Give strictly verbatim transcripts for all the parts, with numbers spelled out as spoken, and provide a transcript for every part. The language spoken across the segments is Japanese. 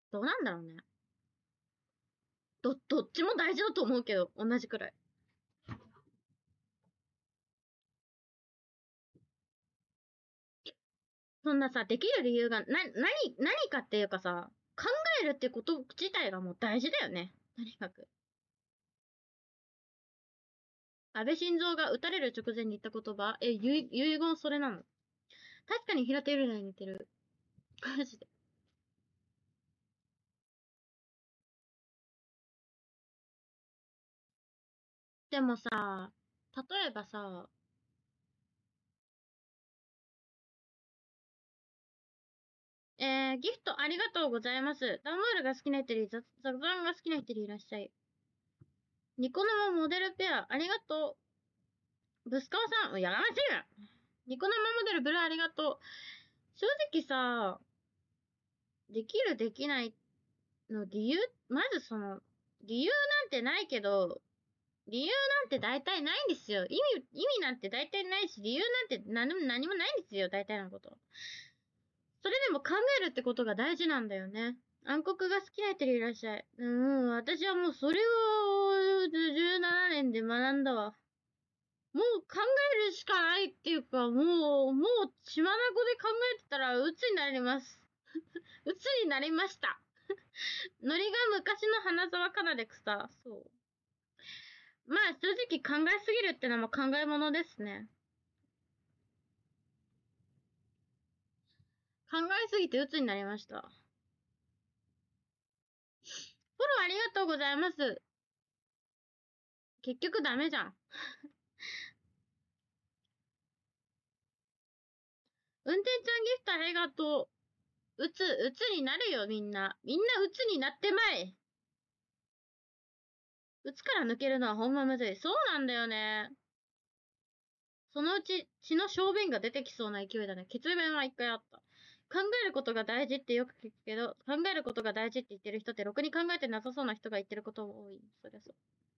どうなんだろうね。ど、どっちも大事だと思うけど、同じくらい。そんなさ、できる理由が、な、何、何かっていうかさ、考えるってこと自体がもう大事だよね。とにかく。安倍晋三が撃たれる直前に言った言葉、え、遺遺言それなの。確かに平手友梨奈に似てる。マジで。でもさ、例えばさ、えー、ギフトありがとうございます。ダンボールが好きな人いる、雑談が好きな人いらっしゃい。ニコ生モデルペア、ありがとう。ブスカワさん、やらましいな。ニコ生モデルブルありがとう。正直さ、できるできないの理由、まずその、理由なんてないけど、理由なんて大体ないんですよ。意味、意味なんて大体ないし、理由なんて何も何もないんですよ、大体のこと。それでも考えるってことが大事なんだよね。暗黒が好きな人いらっしゃい。うん、私はもうそれをじゅうななねんで学んだわ。もう考えるしかないっていうか、もう、もう血眼で考えてたら鬱になります。鬱になりました。ノリが昔の花沢香菜で草。そう。まあ正直考えすぎるってのも考え物ですね。考えすぎて鬱になりました。フォローありがとうございます。結局ダメじゃん。運転ちゃんギフトありがとう。うつ、うつになるよみんな。みんなうつになってまい。うつから抜けるのはほんまむずい。そうなんだよね。そのうち血の小便が出てきそうな勢いだね。血便は一回あった。考えることが大事ってよく聞くけど、考えることが大事って言ってる人ってろくに考えてなさそうな人が言ってることも多い。そりゃそう。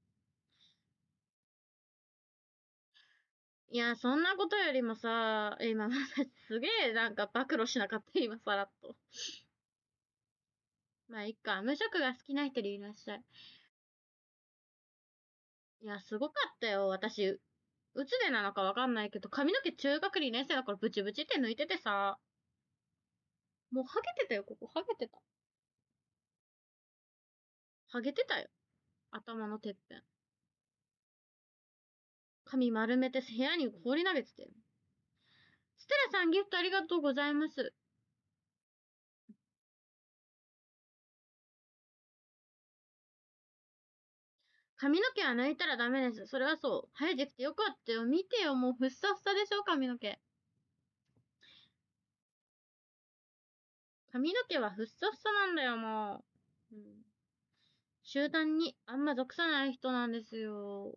いや、そんなことよりもさ、今、すげえなんか暴露しなかった、今さらっと。まあ、いっか。無職が好きな人でいらっしゃい。いや、すごかったよ。私、うつでなのかわかんないけど、髪の毛中学にねん生だからブチブチって抜いててさ、もうハゲてたよ、ここ。ハゲてた。ハゲてたよ。頭のてっぺん。髪丸めて部屋に放り投げてたよ。ステラさんギフトありがとうございます。髪の毛は抜いたらダメです。それはそう。生えてきてよかったよ。見てよ、もうふっさふさでしょ、髪の毛。髪の毛はふっさふさなんだよ、もう。うん、集団にあんま属さない人なんですよ。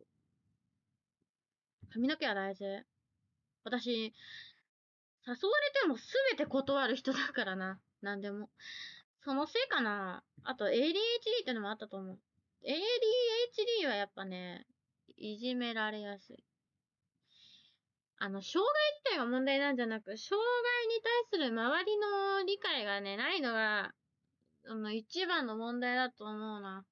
髪の毛は大事。私、誘われてもすべて断る人だからな。なんでも。そのせいかな。あと、エーディーエイチディー ってのもあったと思う。エーディーエイチディー はやっぱね、いじめられやすい。あの、障害自体が問題なんじゃなく、障害に対する周りの理解がね、ないのが、あの、一番の問題だと思うな。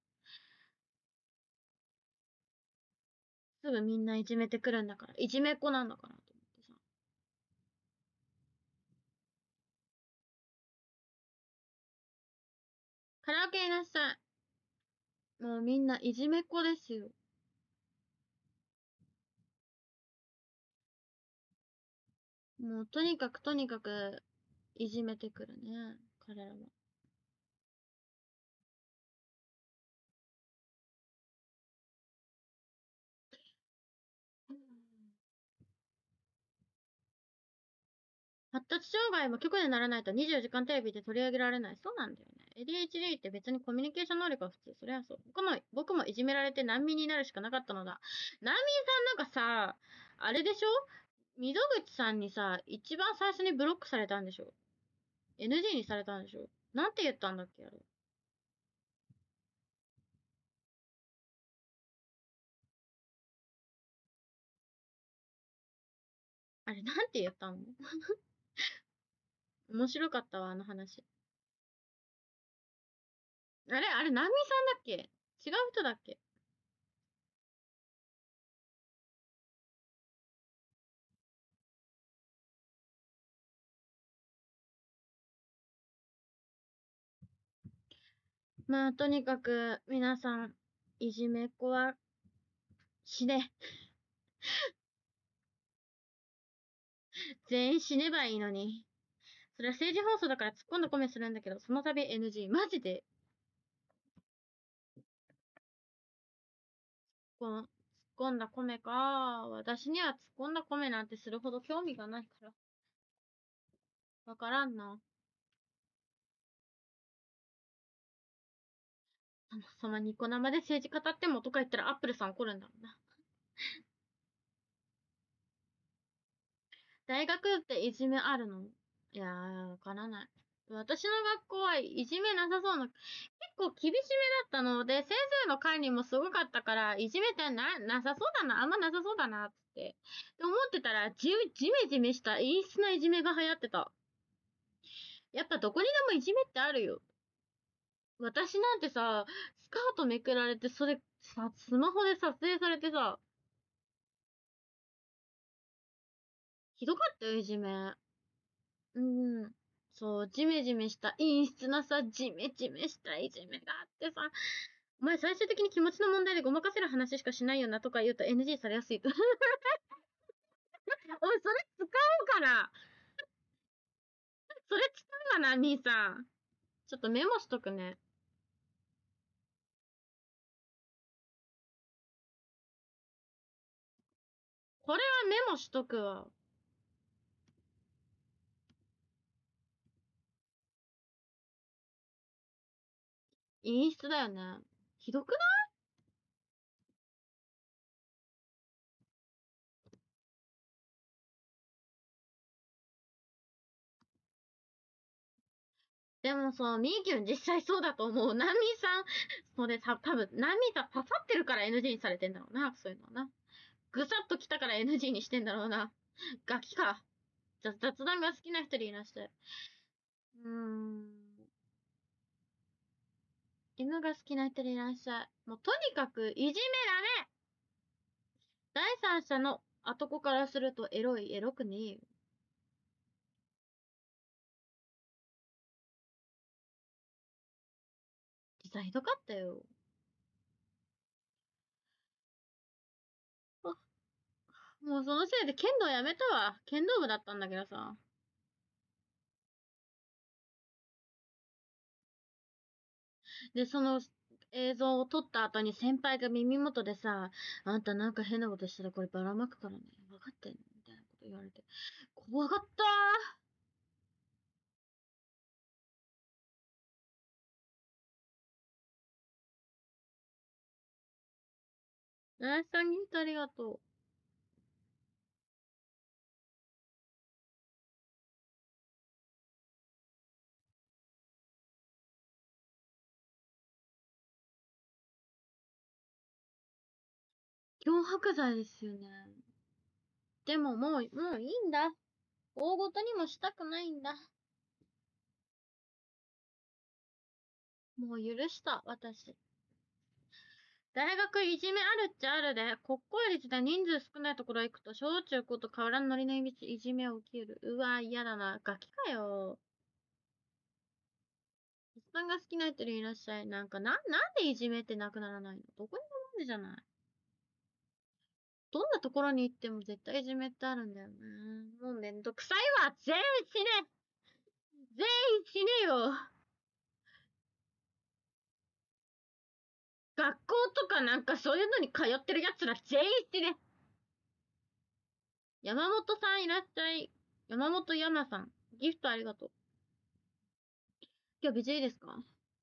すぐみんないじめてくるんだから。いじめっ子なんだからと思ってさ。カラオケいらっしゃい。もうみんないじめっ子ですよ。もうとにかくとにかく、いじめてくるね。彼らは。発達障害も局でならないとにじゅうよじかんテレビで取り上げられない。そうなんだよね。エーディーエイチディー って別にコミュニケーション能力は普通。それはそう。僕も、僕もいじめられて難民になるしかなかったのだ。難民さんなんかさ、あれでしょ、溝口さんにさ、一番最初にブロックされたんでしょ？ エヌジー にされたんでしょ？なんて言ったんだっけあれ。あれ、なんて言ったの？面白かったわ、あの話。 あれあれ、ナミさんだっけ？違う人だっけ？まあ、とにかく、皆さん、いじめっ子は、死ね。全員死ねばいいのに。それは政治放送だから突っ込んだコメするんだけど、その度 エヌジー。マジで。この、突っ込んだコメか。私には突っ込んだコメなんてするほど興味がないから。わからんな。そもそもニコ生で政治語ってもとか言ったらアップルさん怒るんだろうな。大学っていじめあるの？いやー、わからない。私の学校はいじめなさそうな、結構厳しめだったので、先生の管理もすごかったから、いじめってな、なさそうだな、あんまなさそうだな、つって。って思ってたら、じ、じめじめした陰湿ないじめが流行ってた。やっぱどこにでもいじめってあるよ。私なんてさ、スカートめくられて、それ、さ、スマホで撮影されてさ、ひどかったよ、いじめ。うん。そう、ジメジメした陰湿なさ、ジメジメしたいじめがあってさ、お前最終的に気持ちの問題でごまかせる話しかしないよなとか言うと エヌジー されやすいと。おい、それ使おうかな。それ使うかな、兄さん。ちょっとメモしとくね。これはメモしとくわ。陰湿だよね。ひどくない？でもさ、みーきゅん実際そうだと思う。ナミさん、それさ、多分、ナミさん刺さってるから エヌジー にされてんだろうな、そういうのはな。ぐさっと来たから エヌジー にしてんだろうな。ガキか。じゃ、雑談が好きな人でいらっしゃる。うーん。犬が好きな人でいらっしゃい。もうとにかく、いじめダメ。第三者の男からするとエロい、エロくねえよ。実際ひどかったよ。あ、もうそのせいで剣道やめたわ。剣道部だったんだけどさ。で、その映像を撮った後に先輩が耳元でさ、あんたなんか変なことしたらこればらまくからね。分かってんのみたいなこと言われて。怖かったー。ナイスさんギフトありがとう。脅迫罪ですよね。でももう、もういいんだ。大ごとにもしたくないんだ。もう許した、私。大学いじめあるっちゃあるで、国公立で人数少ないところ行くと、小中高と変わらんノリのいじめを受ける。うわ、嫌だな。ガキかよ。おっさんが好きな人でいらっしゃい。なんか、な、なんでいじめってなくならないの？どこにもなんでじゃない。どんなところに行っても絶対いじめってあるんだよね。もうめんどくさいわ。全員死ね。全員死ねよ。学校とかなんかそういうのに通ってる奴ら全員死ね。山本さんいらっしゃい。山本山さん。ギフトありがとう。今日無事いいですか？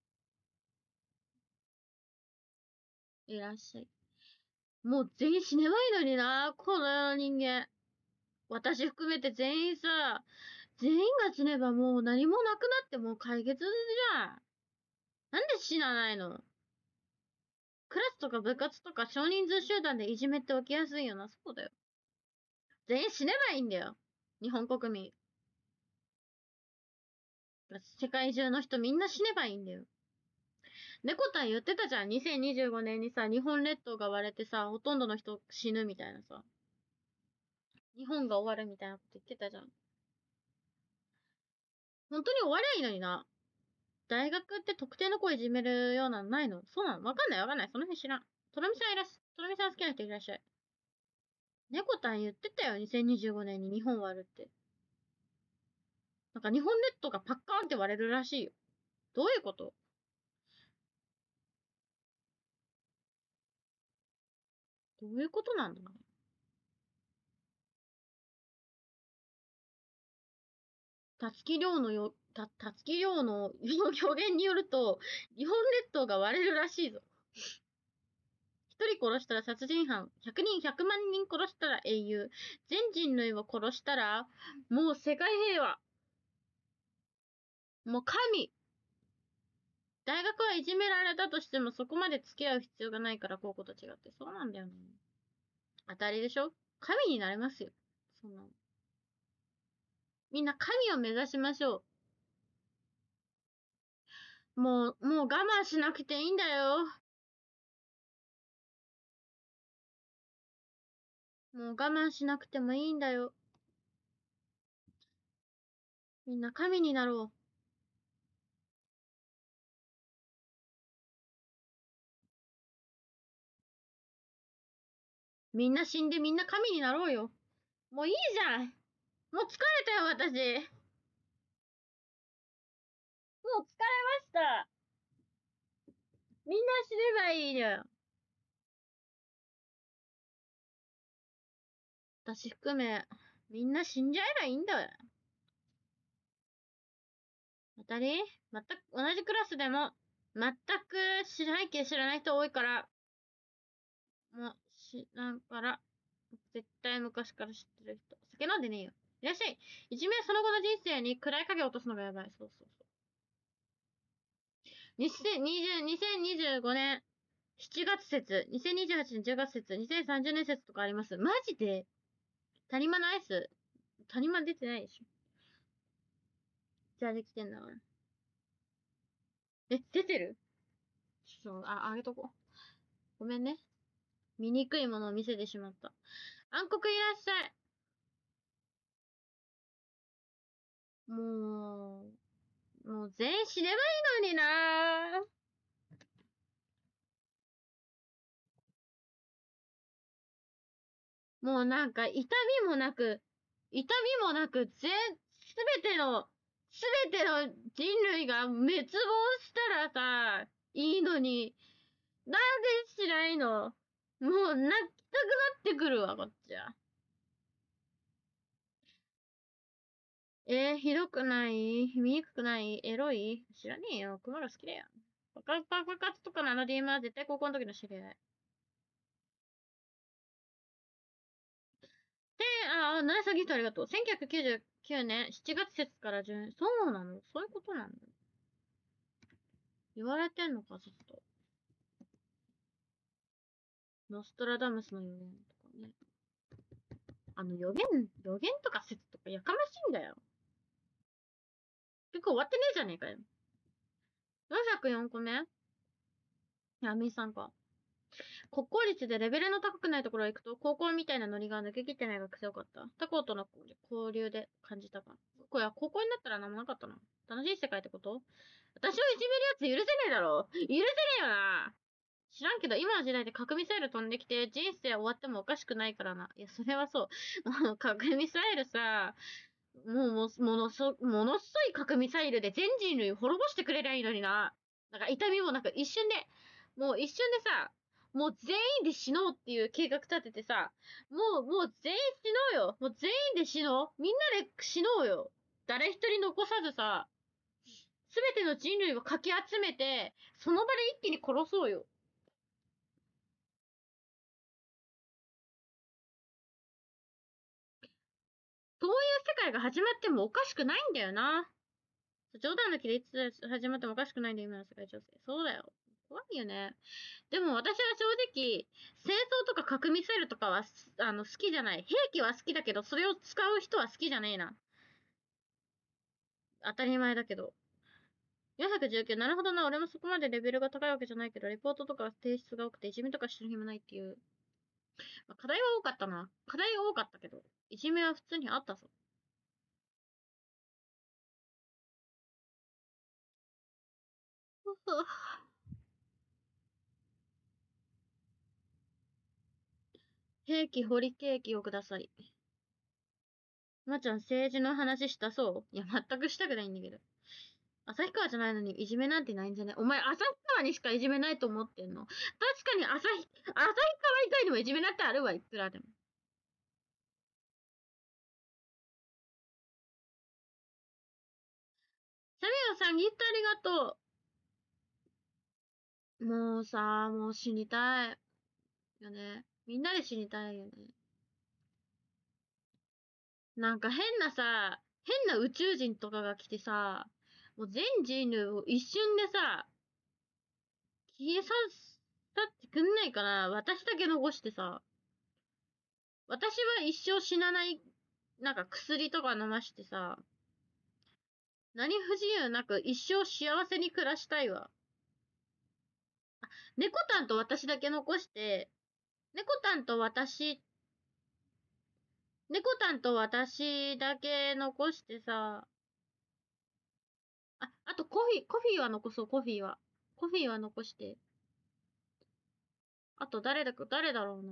いらっしゃい。もう全員死ねばいいのにな、この世の人間。私含めて全員さ、全員が死ねばもう何もなくなってもう解決じゃん。なんで死なないの？クラスとか部活とか少人数集団でいじめって起きやすいよな。そうだよ。全員死ねばいいんだよ。日本国民。世界中の人みんな死ねばいいんだよ。 猫たん言ってたじゃん。にせんにじゅうごねんにさ、日本列島が割れてさ、ほとんどの人死ぬみたいなさ。日本が終わるみたいなこと言ってたじゃん。本当に終わりゃいいのにな。大学って特定の子いじめるようなのないの？そうなの？わかんないわかんない。その辺知らん。とろみさんいらっしゃ、とろみさん好きな人いらっしゃい。猫たん言ってたよ。にせんにじゅうごねんに日本割るって。なんか日本列島がパッカーンって割れるらしいよ。どういうこと？どういうことなんだろう。たつきりょうのよ、た、たつきりょうの予言によると、日本列島が割れるらしいぞ。一人殺したら殺人犯、百人、百万人殺したら英雄、全人類を殺したら、もう世界平和。もう神。大学はいじめられたとしてもそこまで付き合う必要がないから高校と違って。そうなんだよね。当たりでしょ？神になれますよ。そんなの。みんな神を目指しましょう。もう、もう我慢しなくていいんだよ。もう我慢しなくてもいいんだよ。みんな神になろう。みんな死んでみんな神になろうよ。もういいじゃん。もう疲れたよ、私。もう疲れました。みんな死ねばいいじゃん。私含め、みんな死んじゃえばいいんだよ。当たり？全く、同じクラスでも、全く知らないけ知らない人多いから、もう、知らんから、絶対昔から知ってる人。酒飲んでねえよ。いらっしゃい。いじめはその後の人生に暗い影を落とすのがやばい。そうそうそう。にせんにじゅう、にせんにじゅうごねんしちがつ説、にせんにじゅうはちねんじゅうがつ説、にせんさんじゅうねん説とかあります。マジで谷間のアイス谷間出てないでしょ。じゃあできてんだから。え、出てる？ちょっと、あ、あげとこう。ごめんね。醜いものを見せてしまった。暗黒いらっしゃい。もう、もう全員死ねばいいのになぁ。もうなんか痛みもなく、痛みもなく、全、すべての、すべての人類が滅亡したらさ、いいのに、なんでしないの？もう泣きたくなってくるわ、こっちは。えー、ひどくない？醜くない？エロい？知らねえよ。熊が好きだよ。バカバカ活とかのあの ディーエム は絶対高校の時の知り合い。で、あ、ナイスギフトありがとう。せんきゅうひゃくきゅうじゅうきゅうねんしちがつ節からじゅう、そうなの？そういうことなんだ。言われてんのか、ずっと。ノストラダムスの予言とかね。あの予言、予言とか説とかやかましいんだよ。結構終わってねえじゃねえかよ。よんひゃくよんこめやみさんか。国公立でレベルの高くないところへ行くと、高校みたいなノリが抜けきってないが強かった。他校との交流で感じたか。これは高校になったら何もなかったな。楽しい世界ってこと？私をいじめるやつ許せねえだろ。許せねえよな。知らんけど、今の時代で核ミサイル飛んできて人生終わってもおかしくないからな。いや、それはそう。核ミサイルさ、もうも、ものそ、ものすごい核ミサイルで全人類滅ぼしてくれりゃいいのにな。なんか痛みもなく一瞬で、もう一瞬でさ、もう全員で死のうっていう計画立ててさ、もう、もう全員死のうよ。もう全員で死のう。みんなで死のうよ。誰一人残さずさ、すべての人類をかき集めて、その場で一気に殺そうよ。そういう世界が始まってもおかしくないんだよな。冗談抜きでいつ始まってもおかしくないんだよ、今の世界情勢。そうだよ。怖いよね。でも私は正直、戦争とか核ミサイルとかは、あの、好きじゃない。兵器は好きだけど、それを使う人は好きじゃねえな。当たり前だけど。 よんひゃくじゅうきゅう、なるほどな、俺もそこまでレベルが高いわけじゃないけど、レポートとか提出が多くて、いじめとかしてる暇ないっていう。まあ、課題は多かったな。課題は多かったけど、いじめは普通にあったぞ。兵器掘りケーキをください。まーちゃん、政治の話したそう？いや、全くしたくないんだけど。旭川じゃないのにいじめなんてないんじゃね？お前、旭川にしかいじめないと思ってんの？確かに旭、旭川以外にもいじめなんてあるわ、いくらでも。サミオさん、ギフトありがとう。もうさ、もう死にたい。よね。みんなで死にたいよね。なんか変なさ、変な宇宙人とかが来てさ、もう全人類を一瞬でさ、消えさせってくんないかな。私だけ残してさ。私は一生死なない、なんか薬とか飲ましてさ、何不自由なく一生幸せに暮らしたいわ。あ、猫タンと私だけ残して、猫タンと私、猫タンと私だけ残してさ、あ、あとコフィー、コフィーは残そう、コフィーは。コフィーは残して。あと誰だか、誰だろうな。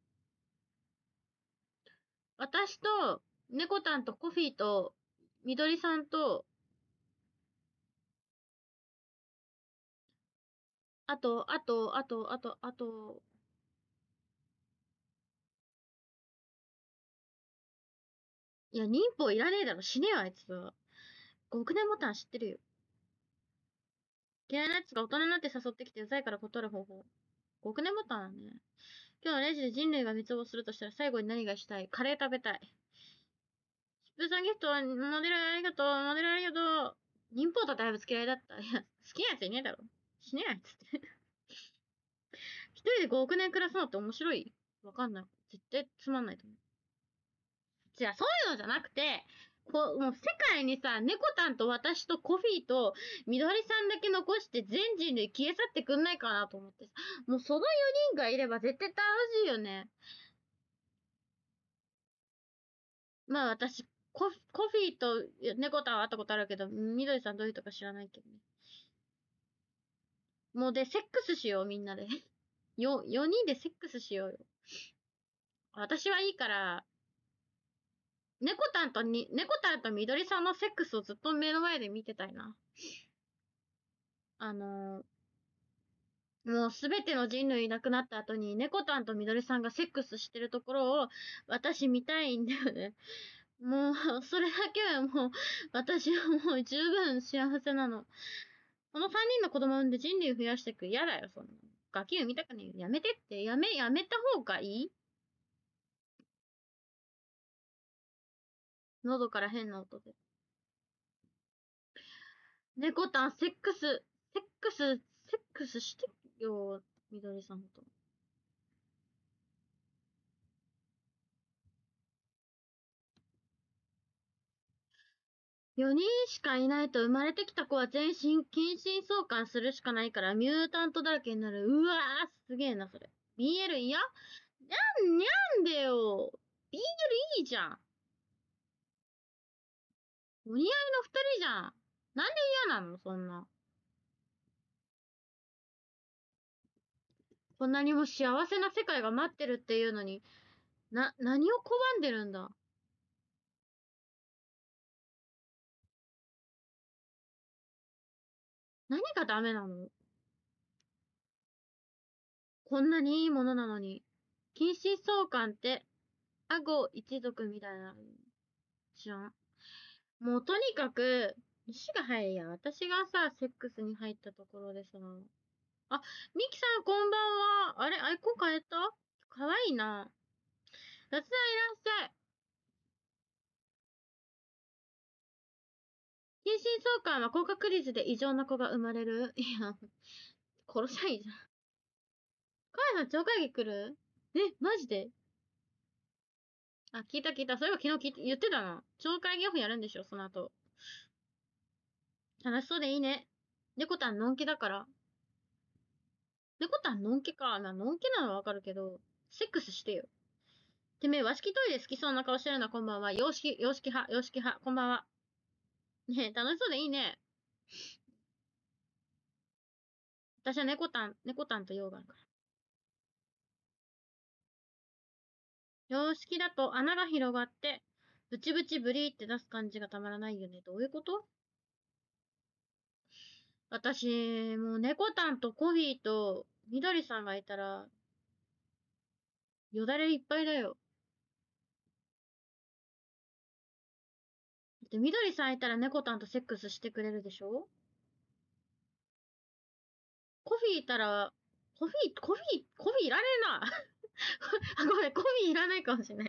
私と、猫タンとコフィーと、みどりさんと、あと、あと、あと、あと、あと、いや、忍法いらねえだろ。死ねよ、あいつは。極年ボタン知ってるよ。嫌いなやつが大人になって誘ってきてうざいから断る方法。極年ボタンはね。今日のレジで人類が滅亡するとしたら最後に何がしたい？カレー食べたい。シップさんギフト、モデルありがとう、モデルありがとう。忍法とだいぶ嫌いだった。いや、好きなやついねえだろ。死ねえやつって。一人でごおく年暮らすのって面白い？わかんない。絶対つまんないと思う。じゃあ、そういうのじゃなくて、こう、もう世界にさ、猫タンと私とコフィーとみどりさんだけ残して全人類消え去ってくんないかなと思ってさ。もうそのよにんがいれば絶対楽しいよね。まあ私、コフコフィーと猫タンは会ったことあるけど、みどりさんどういう人か知らないけどね。もうで、セックスしよう、みんなで。よ、よにんでセックスしようよ。私はいいから、猫タンとに、猫タンとみどりさんのセックスをずっと目の前で見てたいな。あのー、もうすべての人類いなくなった後に、猫タンとみどりさんがセックスしてるところを、私見たいんだよね。もう、それだけはもう、私はもう十分幸せなの。このさんにんの子供産んで人類増やしていく。嫌だよ、そんな。ガキ産みたくねえよ。やめてって。やめ、やめた方がいい？喉から変な音で。猫タン、セックス、セックス、セックスしてよ、みどりさんと。よにんしかいないと生まれてきた子は全身近親相関するしかないからミュータントだらけになる。うわー、すげえな、それ。ビーエル 嫌？にゃん、にゃんでよ。ビーエル いいじゃん。お似合いの二人じゃん。なんで嫌なのそんな。こんなにも幸せな世界が待ってるっていうのに、な、何を拒んでるんだ？何がダメなの？こんなにいいものなのに。近親相関って、アゴ一族みたいな、じゃん。もうとにかく、石が入るや。私がさ、セックスに入ったところでさ。あ、ミキさんこんばんは。あれ、アイコン変えた？かわいいな。雑談いらっしゃい。近親相関は高確率で異常な子が生まれる。いや、殺しゃいいじゃん。カヤさん超会議来る？え、マジで？あ、聞いた聞いた。そういえば昨日聞いて言ってたな。超会議オフやるんでしょ、その後。楽しそうでいいね。 猫たんのんけだから。猫たんのんけか。まあ、のんけなのはわかるけど、セックスしてよ。てめえ、和式トイレ好きそうな顔してるな、こんばんは。洋式、洋式派、洋式派、こんばんは。ねえ、楽しそうでいいね。私は猫たん、猫たんと用があるから。洋式だと穴が広がって、ブチブチブリーって出す感じがたまらないよね。どういうこと？私、もう猫たんとコフィーとみどりさんがいたら、よだれいっぱいだよ。だってみどりさんいたら猫たんとセックスしてくれるでしょ？コフィーいたら、コフィー、コフィー、コフィーいらねえな。あ、ごめん、コフィーいらないかもしれない。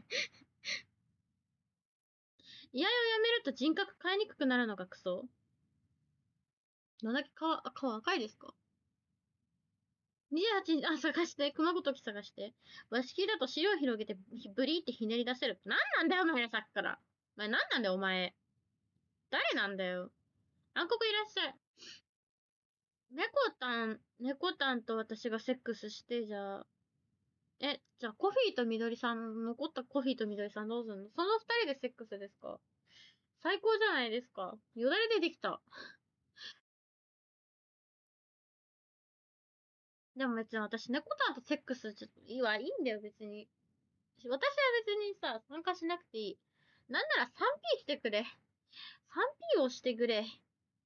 居合をやめると人格変えにくくなるのがクソ。どんだけ顔、顔赤いですか？ にじゅうはち 日、あ、探して、熊ごとき探して。和式だと尻を広げて、ブリーってひねり出せる。なんなんだよ、お前、さっきから。お前、なんなんだよ、お前。誰なんだよ。暗黒いらっしゃい。猫たん、猫たんと私がセックスして、じゃあ、え、じゃあ、コフィーとみどりさん、残ったコフィーとみどりさんどうすんの？その二人でセックスですか？最高じゃないですか。よだれ出てきた。でも別に私、猫たんとセックスちょっといいわ、いいんだよ、別に。私は別にさ、参加しなくていい。なんなら スリーピー してくれ。スリーピー をしてくれ。スリー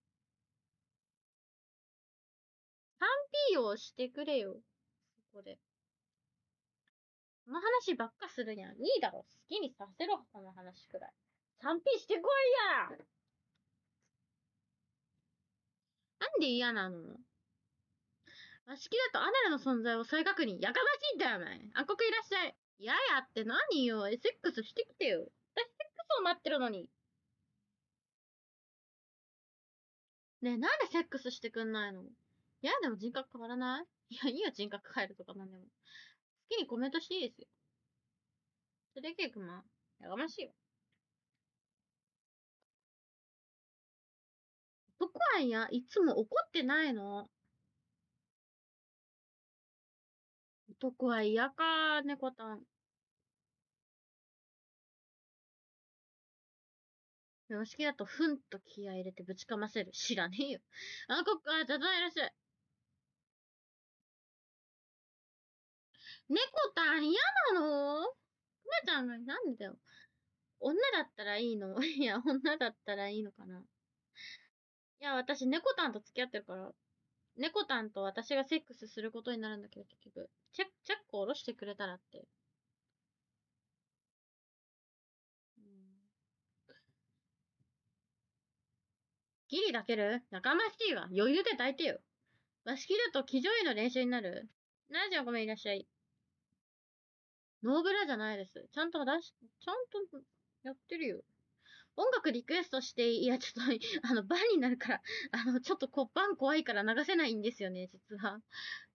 ピー をしてくれよ。そこで。この話ばっかするにゃん。いいだろ。好きにさせろ、この話くらい。スリーピー してこいや！なんで嫌なの？和式だとアナルの存在を再確認。やかましいんだよ、お前。暗黒いらっしゃい。嫌やって何よ。セックスしてきてよ。私セックスを待ってるのに。ねえ、なんでセックスしてくんないの？いや、でも人格変わらない？いや、いいよ、人格変えるとかなんでも。好きにコメントしていいですよ。それ結構まあ、やがましいよ。男はいや、いつも怒ってないの。男は嫌か、猫たん。常識だと、ふんと気合い入れてぶちかませる。知らねえよ。あ、こ、あ、雑談いらっしゃい。猫たん嫌なの？くまちゃんがなんだよ。女だったらいいの？いや、女だったらいいのかな。いや、私、猫たんと付き合ってるから、猫たんと私がセックスすることになるんだけど、結局。チェック、チェック下ろしてくれたらって。うん、ギリ抱ける？やかましいわ。余裕で抱いてよ。和式だと騎乗位の練習になる？なじゃごめんいらっしゃい。ノーブラじゃないです。ちゃんと出し、ちゃんとやってるよ。音楽リクエストして、いや、ちょっと、あの、バンになるから、あの、ちょっとこう、バン怖いから流せないんですよね、実は。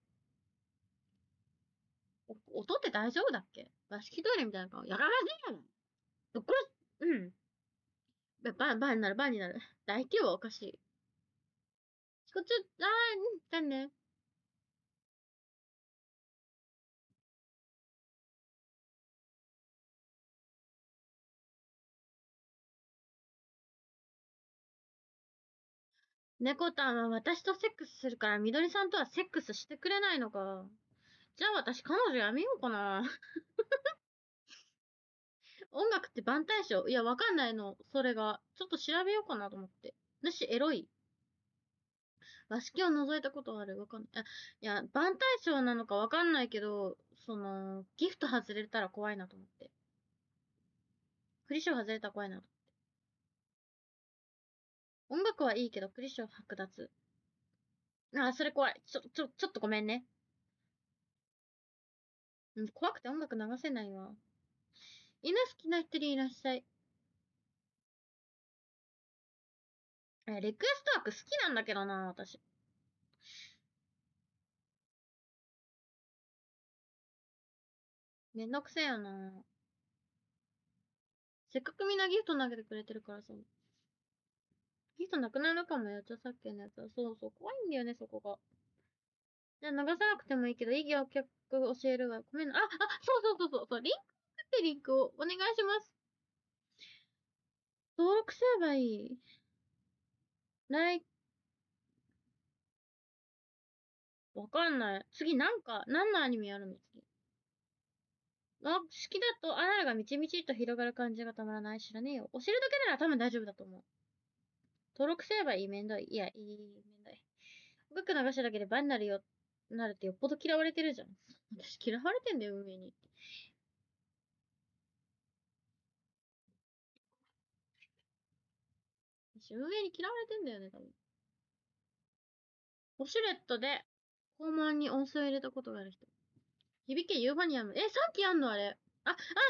お音って大丈夫だっけ？和式トイレみたいな顔。やかましいよ。これ、うん。バン、バンになる、バンになる。大規模はおかしい。こっち、あー、うん、じゃあね。猫たんは私とセックスするから、みどりさんとはセックスしてくれないのか。じゃあ私彼女やめようかな。音楽って番対象？いや、わかんないの。それが。ちょっと調べようかなと思って。なし、エロい。和式を覗いたことある？わかんない。あ、いや、番対象なのかわかんないけど、その、ギフト外れたら怖いなと思って。クリショ外れたら怖いなと。音楽はいいけど、クリショ剥奪。あ、それ怖い。ちょ、ちょ、ちょっとごめんね。うん、怖くて音楽流せないわ。犬好きな人にいらっしゃい。え、リクエストワーク好きなんだけどな、私。めんどくせえよな。せっかくみんなギフト投げてくれてるからさ。 ギフトなくなるかもよ、著作権のやつは。そうそう、怖いんだよね、そこが。じゃあ流さなくてもいいけど、意義を結局教えるわ。ごめんな。あ、あ、そうそうそうそうそう、リンクってリンクをお願いします。登録すればいい。ライ、わかんない。次なんか、何のアニメやるの次。あ、好きだと、アナルがみちみちっと広がる感じがたまらない。知らねえよ。教えるだけなら多分大丈夫だと思う。登録すればいい。めんどい。いや、いい、めんどい。音楽流しただけでバンになるよ、なるってよっぽど嫌われてるじゃん。私嫌われてんだよ、運営に。私運営に嫌われてんだよね、多分。ウォシュレットで、肛門に温水を入れたことがある人。響けユーファニアム。え、さっきやんのあれ。あ、あ、あ、ありがとう。にゃん、にゃん、にゃん、にゃ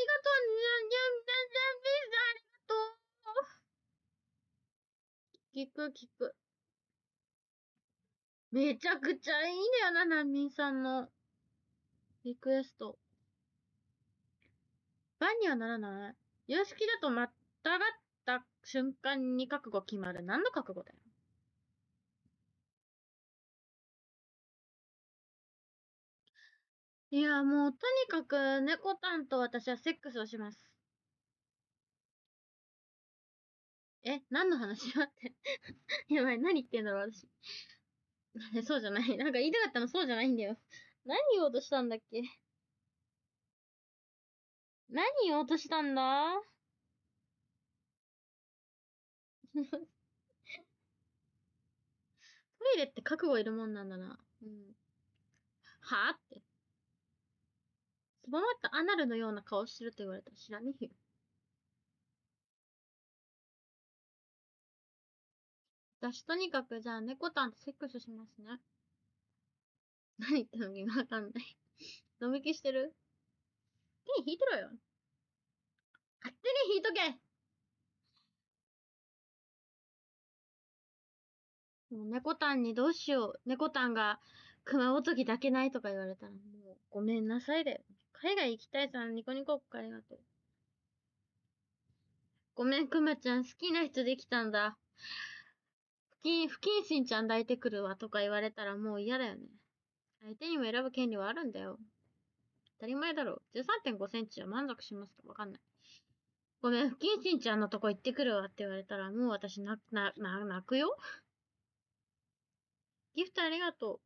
ん、ピザありがとう。聞く、聞く。めちゃくちゃいいんだよな、難民さんのリクエスト。バンにはならない。様式だとまたがった瞬間に覚悟決まる。何の覚悟だよ。いや、もう、とにかく、猫タンと私はセックスをします。え、何の話待って。やばい、何言ってんだろう、私。そうじゃない。なんか言いたかったのそうじゃないんだよ。何言おうとしたんだっけ。何言おうとしたんだ。トイレって覚悟いるもんなんだな。うん。はぁって。すぼまったアナルのような顔してると言われたら知らねえよ。私とにかくじゃあ猫タンとセックスしますね。何言ってんのかわかんない。ドミキしてる？手に引いてろよ。勝手に引いとけ。もう猫タンにどうしよう。猫タンが熊本き抱けないとか言われたらもうごめんなさいだよ。海外行きたいさん、ニコニコっかありがとう。ごめん、くまちゃん、好きな人できたんだ。不謹、不謹慎ちゃん抱いてくるわとか言われたらもう嫌だよね。相手にも選ぶ権利はあるんだよ。当たり前だろ。じゅうさんてんごセンチは満足しますかわかんない。ごめん、不謹慎ちゃんのとこ行ってくるわって言われたらもう私な、な、な、泣くよ。ギフトありがとう。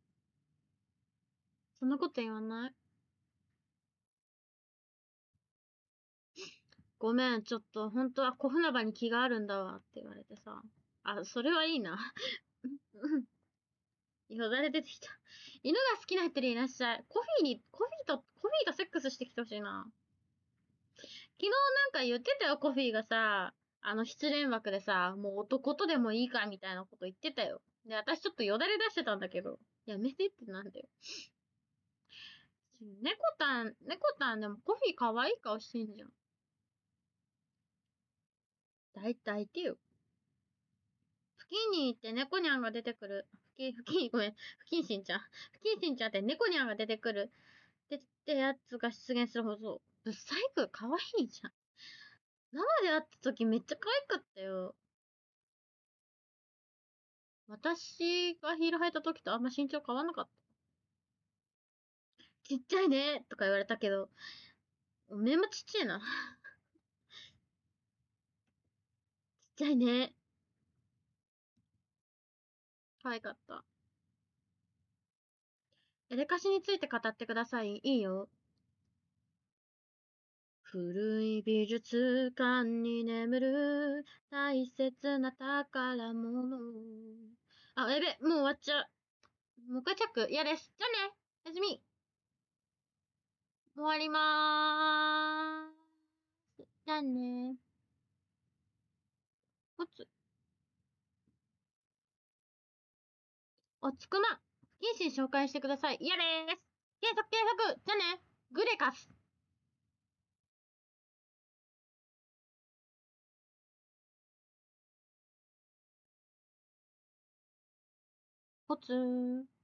そんなこと言わない。ごめん、ちょっと、本当は小船場に気があるんだわって言われてさ。あ、それはいいな。よだれ出てきた。犬が好きな人でいらっしゃい。コフィーに、コフィーと、コフィーとセックスしてきてほしいな。昨日なんか言ってたよ、コフィーがさ、あの失恋枠でさ、もう男とでもいいかみたいなこと言ってたよ。で、私ちょっとよだれ出してたんだけど、やめてってなんだよ。猫タン、猫タンでもコフィー可愛い顔してんじゃん。だいたいてよ。不謹に行って猫ニャンが出てくる。不謹、不謹、ごめん。不謹慎ちゃん。不謹慎ちゃんって猫ニャンが出てくる。で、ってやつが出現するほど、ブサイク可愛いじゃん。生で会った時めっちゃ可愛かったよ。私がヒール履いた時とあんま身長変わんなかった。ちっちゃいねとか言われたけど、目もちっちゃいな。ちっちゃいね。可愛かった。エレカシについて語ってください。いいよ。古い美術館に眠る大切な宝物。あ、やべ、もう終わっちゃう。もう一回チェック。嫌です。じゃあね。おやすみ。終わりまーす。じゃあね。おつ、おつくま。不謹慎紹介してください。嫌です。継続継続。じゃあね。グレカス。おつー。